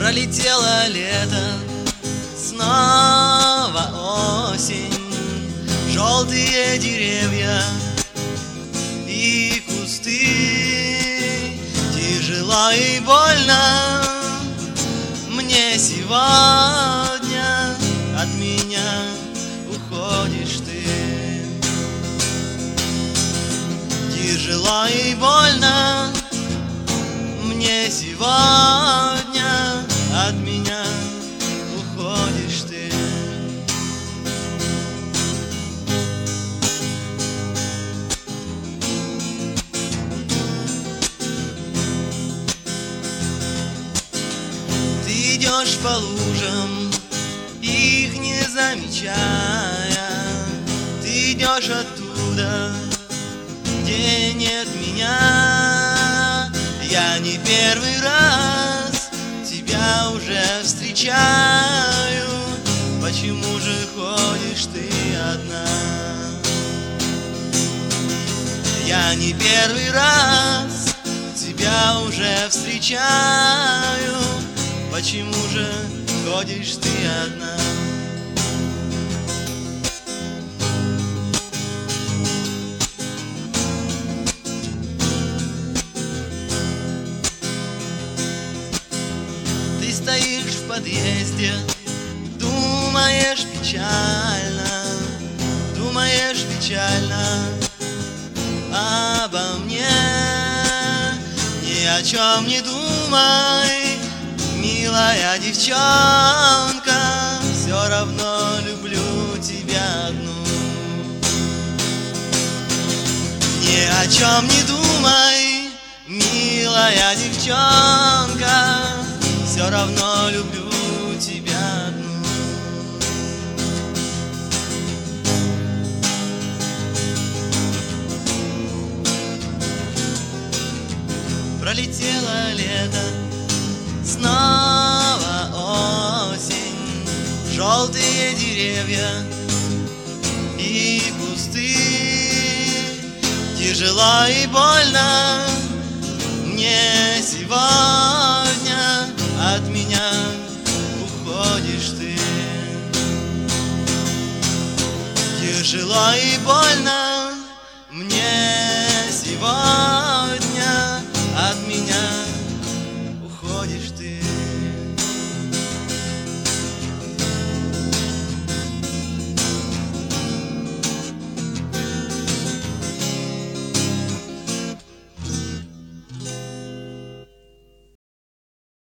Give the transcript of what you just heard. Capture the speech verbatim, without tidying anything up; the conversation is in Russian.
Пролетело лето, снова осень, желтые деревья и кусты. Тяжело и больно мне сегодня, от меня уходишь ты. Тяжело и больно мне сегодня, от меня уходишь ты. Ты идешь по лужам, их не замечая. Ты идешь оттуда, где нет меня. Я не первый раз тебя уже встречаю. Почему же ходишь ты одна? Я не первый раз тебя уже встречаю. Почему же ходишь ты одна? Ты стоишь в подъезде, думаешь печально, думаешь печально обо мне. Ни о чем не думай, милая девчонка, все равно люблю тебя одну. Ни о чем не думай, милая девчонка, все равно люблю тебя одну. Пролетело лето, снова осень, желтые деревья и кусты. Тяжело и больно мне сегодня, от меня уходишь ты. Тяжело и больно